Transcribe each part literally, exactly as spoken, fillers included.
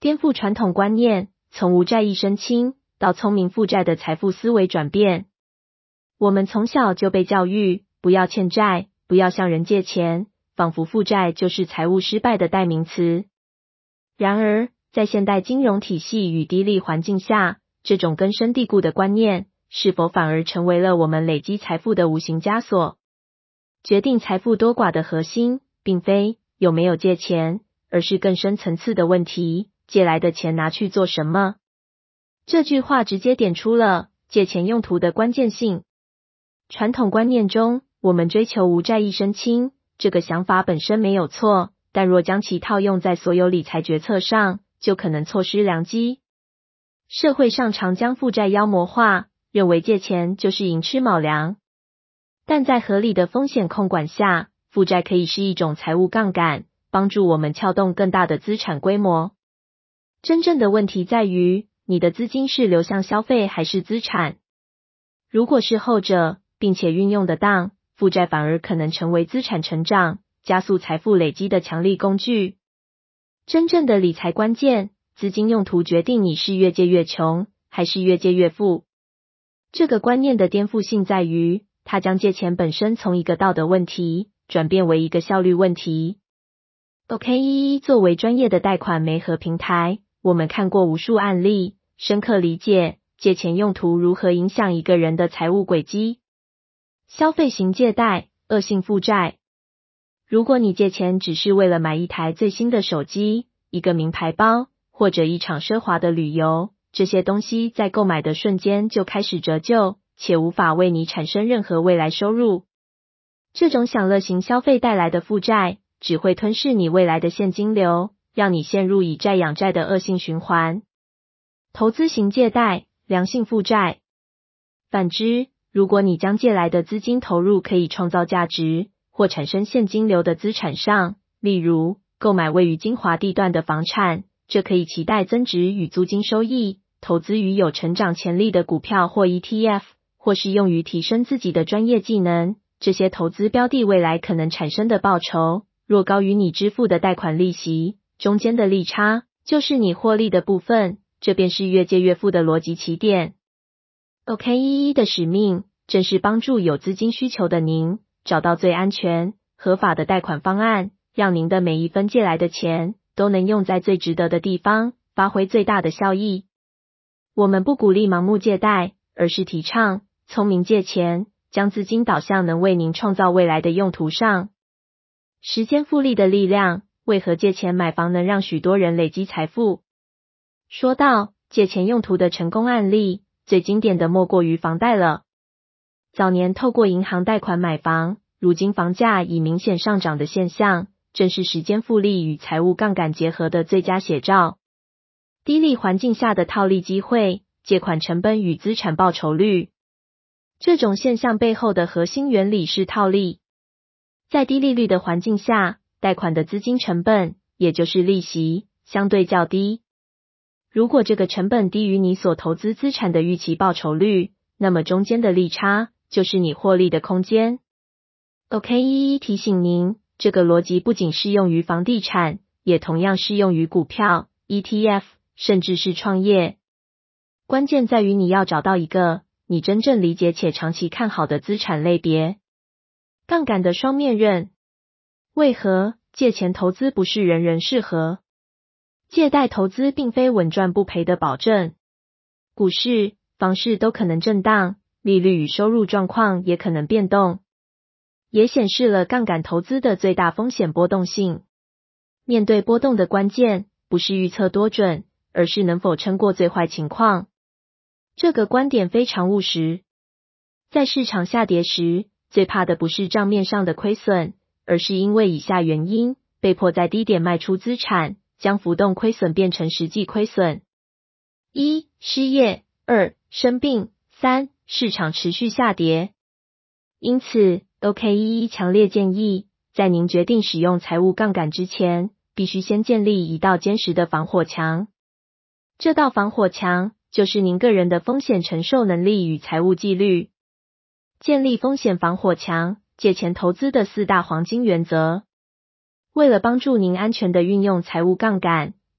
颠覆传统观念，从无债一身轻到聪明负债的财富思维转变。我们从小就被教育，不要欠债，不要向人借钱，仿佛负债就是财务失败的代名词。然而，在现代金融体系与低利环境下，这种根深蒂固的观念，是否反而成为了我们累积财富的无形枷锁？决定财富多寡的核心，并非有没有借钱，而是更深层次的问题：借来的钱拿去做什么？这句话直接点出了借钱用途的关键性。传统观念中，我们追求无债一身轻，这个想法本身没有错，但若将其套用在所有理财决策上，就可能错失良机。社会上常将负债妖魔化，认为借钱就是寅吃卯粮。但在合理的风险控管下，负债可以是一种财务杠杆，帮助我们撬动更大的资产规模。真正的问题在于，你的资金是流向消费还是资产？如果是后者，并且运用得当，负债反而可能成为资产成长、加速财富累积的强力工具。真正的理财关键，资金用途决定你是越借越穷，还是越借越富。这个观念的颠覆性在于，它将借钱本身从一个道德问题，转变为一个效率问题。O K E E 作为专业的贷款媒合平台，我们看过无数案例，深刻理解借钱用途如何影响一个人的财务轨迹。消费型借贷，恶性负债。如果你借钱只是为了买一台最新的手机、一个名牌包，或者一场奢华的旅游，这些东西在购买的瞬间就开始折旧，且无法为你产生任何未来收入。这种享乐型消费带来的负债，只会吞噬你未来的现金流，让你陷入以债养债的恶性循环。投资型借贷，良性负债。反之，如果你将借来的资金投入可以创造价值或产生现金流的资产上，例如购买位于精华地段的房产，这可以期待增值与租金收益，投资于有成长潜力的股票或 E T F， 或是用于提升自己的专业技能，这些投资标的未来可能产生的报酬，若高于你支付的贷款利息，中间的利差就是你获利的部分，这便是越借越富的逻辑起点。O K E E 的使命正是帮助有资金需求的您找到最安全、合法的贷款方案，让您的每一分借来的钱都能用在最值得的地方，发挥最大的效益。我们不鼓励盲目借贷，而是提倡聪明借钱，将资金导向能为您创造未来的用途上。时间复利的力量，为何借钱买房能让许多人累积财富？说到借钱用途的成功案例，最经典的莫过于房贷了。早年透过银行贷款买房，如今房价已明显上涨的现象，正是时间复利与财务杠杆结合的最佳写照。低利环境下的套利机会，借款成本与资产报酬率。这种现象背后的核心原理是套利。在低利率的环境下，贷款的资金成本，也就是利息，相对较低。如果这个成本低于你所投资资产的预期报酬率，那么中间的利差就是你获利的空间。O K E E 提醒您，这个逻辑不仅适用于房地产，也同样适用于股票、E T F， 甚至是创业。关键在于你要找到一个你真正理解且长期看好的资产类别。杠杆的双面刃。为何借钱投资不是人人适合？借贷投资并非稳赚不赔的保证。股市、房市都可能震荡，利率与收入状况也可能变动，也显示了杠杆投资的最大风险波动性。面对波动的关键，不是预测多准，而是能否撑过最坏情况。这个观点非常务实。在市场下跌时，最怕的不是账面上的亏损，而是因为以下原因，被迫在低点卖出资产，将浮动亏损变成实际亏损。一、失业；二、生病；三、市场持续下跌。因此 O K E E 强烈建议，在您决定使用财务杠杆之前，必须先建立一道坚实的防火墙。这道防火墙就是您个人的风险承受能力与财务纪律。建立风险防火墙，借钱投资的四大黄金原则。为了帮助您安全地运用财务杠杆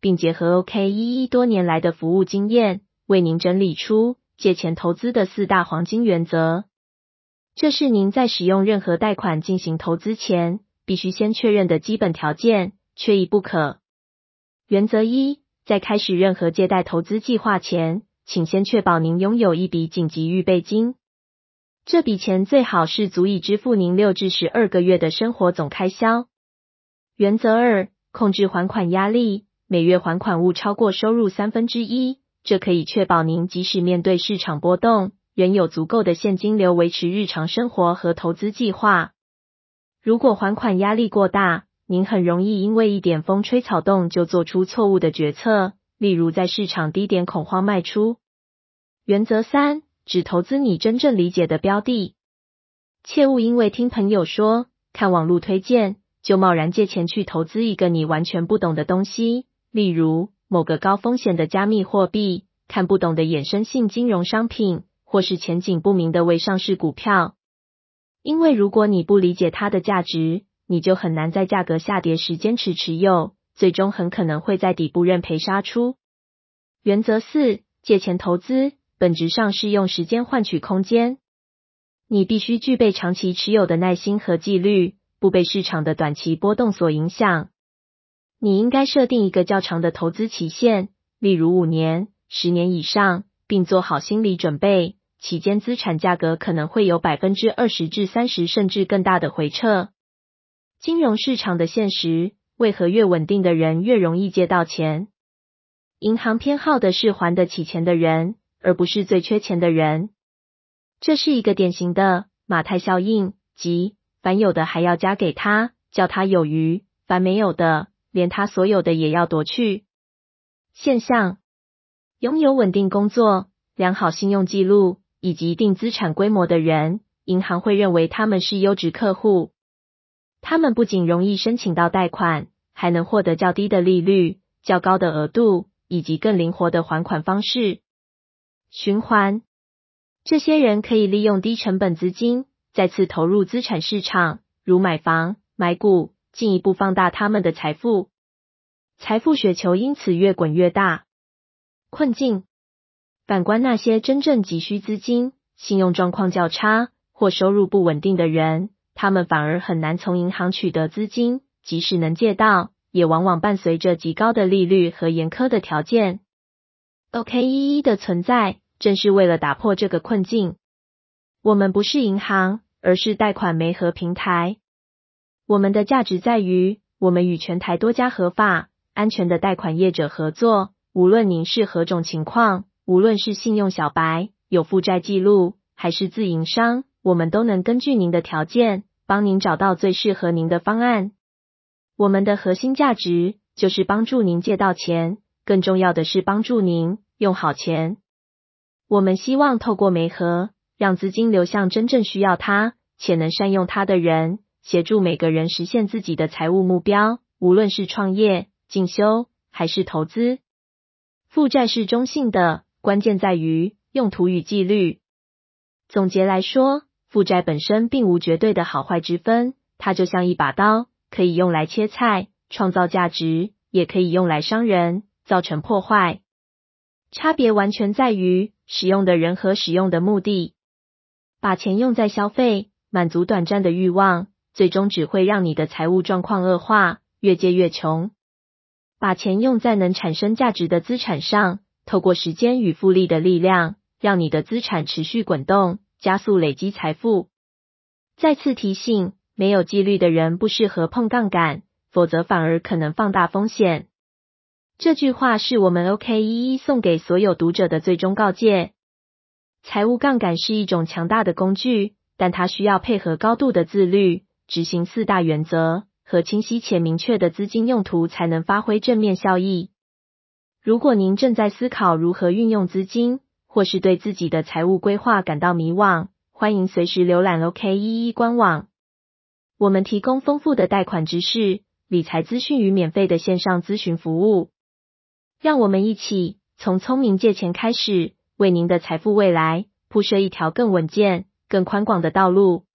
并结合 O K E E 多年来的服务经验，为您整理出借钱投资的四大黄金原则。这是您在使用任何贷款进行投资前，必须先确认的基本条件，缺一不可。原则一，在开始任何借贷投资计划前，请先确保您拥有一笔紧急预备金。这笔钱最好是足以支付您六至十二个月的生活总开销。原则二，控制还款压力，每月还款勿超过收入三分之一，这可以确保您即使面对市场波动，仍有足够的现金流维持日常生活和投资计划。如果还款压力过大，您很容易因为一点风吹草动就做出错误的决策，例如在市场低点恐慌卖出。原则三，只投资你真正理解的标的。切勿因为听朋友说、看网络推荐，就贸然借钱去投资一个你完全不懂的东西，例如某个高风险的加密货币，看不懂的衍生性金融商品，或是前景不明的未上市股票。因为如果你不理解它的价值，你就很难在价格下跌时坚持持有，最终很可能会在底部认赔杀出。原则四，借钱投资本质上是用时间换取空间。你必须具备长期持有的耐心和纪律，不被市场的短期波动所影响。你应该设定一个较长的投资期限，例如五年、十年以上，并做好心理准备，期间资产价格可能会有 百分之二十至三十 甚至更大的回撤。金融市场的现实，为何越稳定的人越容易借到钱？银行偏好的是还得起钱的人，而不是最缺钱的人。这是一个典型的马太效应，即凡有的还要加给他，叫他有余；凡没有的，连他所有的也要夺去。现象：拥有稳定工作、良好信用记录以及一定资产规模的人，银行会认为他们是优质客户。他们不仅容易申请到贷款，还能获得较低的利率、较高的额度以及更灵活的还款方式。循环：这些人可以利用低成本资金再次投入资产市场，如买房、买股，进一步放大他们的财富。财富雪球因此越滚越大。困境：反观那些真正急需资金、信用状况较差或收入不稳定的人，他们反而很难从银行取得资金，即使能借到，也往往伴随着极高的利率和严苛的条件。O K E E 的存在正是为了打破这个困境。我们不是银行，而是贷款媒合平台。我们的价值在于，我们与全台多家合法、安全的贷款业者合作，无论您是何种情况，无论是信用小白、有负债记录，还是自营商，我们都能根据您的条件，帮您找到最适合您的方案。我们的核心价值就是帮助您借到钱，更重要的是帮助您用好钱。我们希望透过媒合，让资金流向真正需要它且能善用它的人，协助每个人实现自己的财务目标，无论是创业、进修还是投资。负债是中性的，关键在于用途与纪律。总结来说，负债本身并无绝对的好坏之分，它就像一把刀，可以用来切菜，创造价值，也可以用来伤人，造成破坏。差别完全在于使用的人和使用的目的。把钱用在消费，满足短暂的欲望，最终只会让你的财务状况恶化，越借越穷。把钱用在能产生价值的资产上，透过时间与复利的力量，让你的资产持续滚动，加速累积财富。再次提醒，没有纪律的人不适合碰杠杆，否则反而可能放大风险。这句话是我们 O K E E 送给所有读者的最终告诫。财务杠杆是一种强大的工具，但它需要配合高度的自律，执行四大原则和清晰且明确的资金用途，才能发挥正面效益。如果您正在思考如何运用资金，或是对自己的财务规划感到迷惘，欢迎随时浏览 O K E E 官网。我们提供丰富的贷款知识、理财资讯与免费的线上咨询服务。让我们一起从聪明借钱开始，为您的财富未来铺设一条更稳健、更宽广的道路。